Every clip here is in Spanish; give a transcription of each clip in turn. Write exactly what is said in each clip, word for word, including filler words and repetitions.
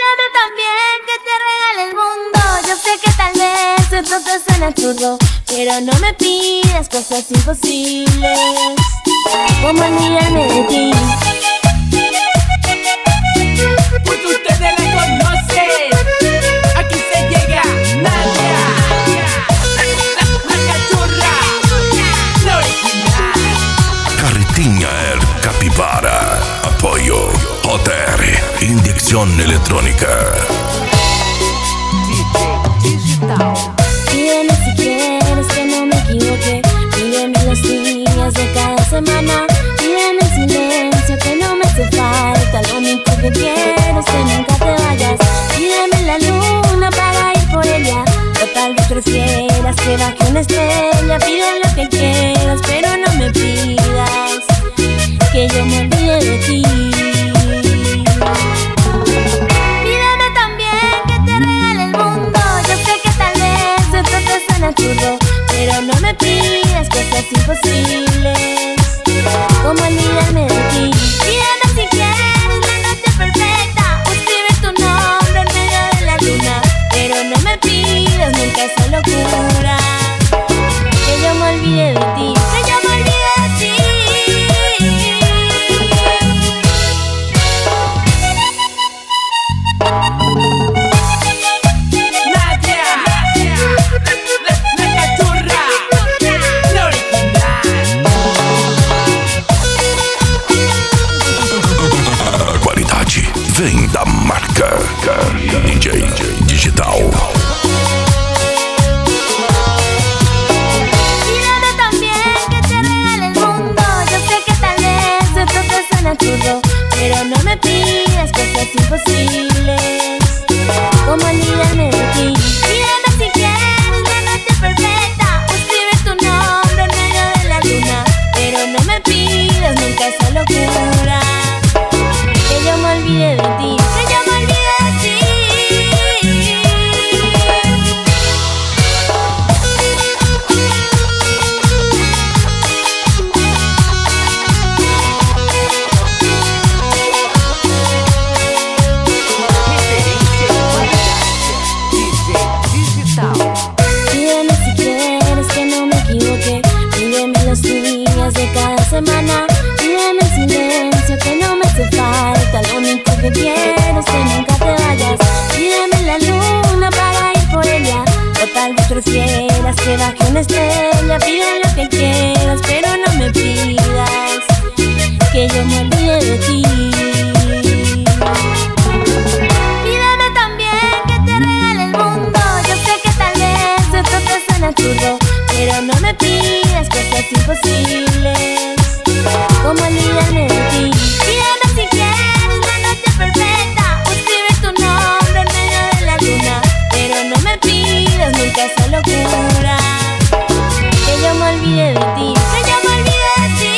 Pídeme también que te regale el mundo. Yo sé que tal vez esto te suena absurdo, pero no me pidas cosas imposibles, como olvidarme de ti. Porque ustedes la conocen. Aquí se llega Nadia, la cachorra, la original. Carretinha El Capibara. Apoyo J R, inyección electrónica. Pídeme si quieres que no me equivoque. Pídeme los días de cada semana. Pídeme el silencio que no me hace falta. Lo único que quiero es que nunca te vayas. Pídeme la luna para ir por ella. O tal vez prefieras que baje una estrella. Pide lo que quieras, pero no me pidas que yo me olvide de ti. Pídeme también que te regale el mundo. Yo sé que tal vez esto te suena absurdo, pero no me pidas cosas imposibles, como olvidarme de ti. Pídeme si quieres la noche perfecta, o escribe tu nombre en medio de la luna, pero no me pidas nunca esa locura, que yo me olvide de ti, que yo me olvide de ti. Nadia, la cachorra, la original. Qualidade vem da marca D J Digital. Pídeme también que te regale el mundo. Yo sé que tal vez esto te suena absurdo, pero no me pidas cosas imposibles, como olvidarme de ti. Pídeme si quieres la noche perfecta, o escribe tu nombre en medio de la luna, pero no me pidas nunca esa locura, que yo me olvide de ti, que yo me olvide de ti. Pídeme si quieres que no me equivoque. Pídeme los días de cada semana. Pídeme el silencio que no me hace falta. Lo único que quiero es que nunca te vayas. Pídeme la luna para ir por ella. O tal vez prefieras que baje una estrella. Pide lo que quieras, pero no me pidas que yo me olvide de ti. Pídeme también que te regale el mundo. Yo sé que tal vez esto te suena absurdo, pero no me pidas cosas imposibles, como olvidarme de ti. Pídeme si quieres la noche perfecta, o escribe tu nombre en medio de la luna, pero no me pidas nunca esa locura, que yo me olvide de ti, que yo me olvide de ti.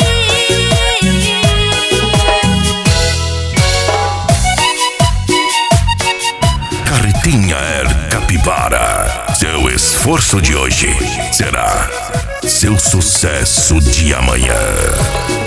Carretinha El Capibara. Seu esforço de hoje será seu sucesso de amanhã.